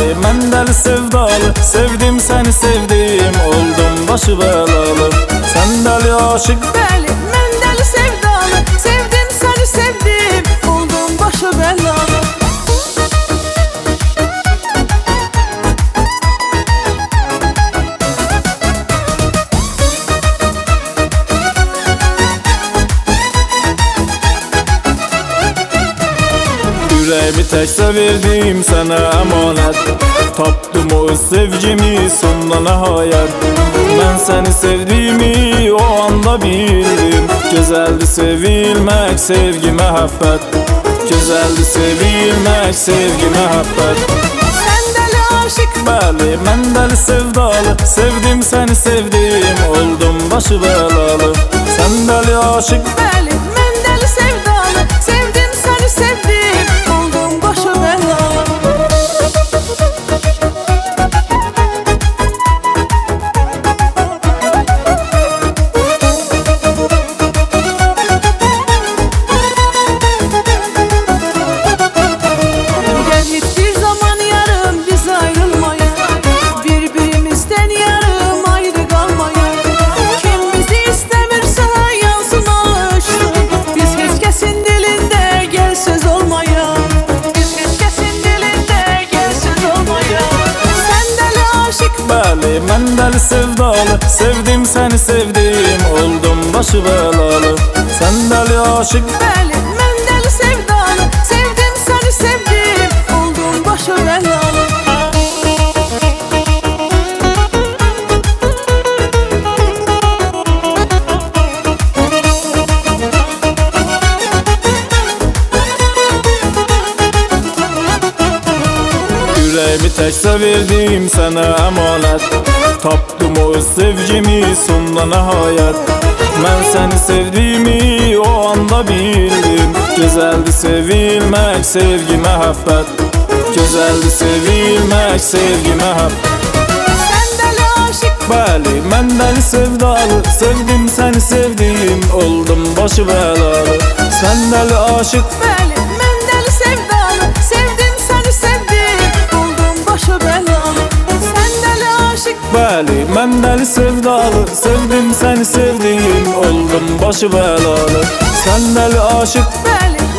Bəli, mən dəli sevdalı, sevdim səni sevdim, oldum başı bəlalı. Sən dəli aşıq. Bəli, mən dəli sevdalı, sevdim səni sevdim, oldum başı bəlalı. Yüreğimi təkcə verdim sənə əmanət, tapdım o öz sevgimi sonuna nəhayət. Mən səni sevdiyimi o anda bildim, gözəldir sevilmək, sevgi, məhəbbət. Gözəldir sevilmək, sevgi, məhəbbət. Sən dəli aşıq. Bəli, mən dəli sevdalı, sevdim səni sevdim, oldum başı bəlalı. Sən dəli aşıq. Bəli, mən dəli sevdalı, sevdim səni sevdim, oldum başı bəlalı. Gel hiçbir zaman yarım biz ayrılmayız, birbirimizden yarım ayrı kalmayız. Kim bizi istemirse yansın alışsın, biz hiç kesin dilinde gel söz olmayalım. Biz hiç kesin dilinde gel söz olmayalım. Sen deli aşık. Bəli, mən dəli sevdalı, sevdim səni sevdim, oldum başı bəlalı. Sən dəli aşıq. Bəli, mən deli sevdalı, sevdim səni sevdim, oldum başı bəlalı. Yüreğimi təkcə verdim sənə əmanət, tapdım o öz sevgimi sonuna nəhayət. Mən səni sevdiyimi o anda bildim, gözəldir sevilmək, sevgi, məhəbbət. Gözəldir sevilmək, sevgi, məhəbbət. Sən dəli aşıq. Bəli, mən dəli sevdalı, sevdim səni sevdim, oldum başı bəlalı. Sən dəli aşıq. Bəli, mən dəli sevdalı, sevdim səni sevdim, oldum başı bəlalı. Sən dəli aşıq. Bəli, mən dəli sevdalı, sevdim səni sevdim, oldum başı bəlalı. Sən dəli aşıq. Bəli,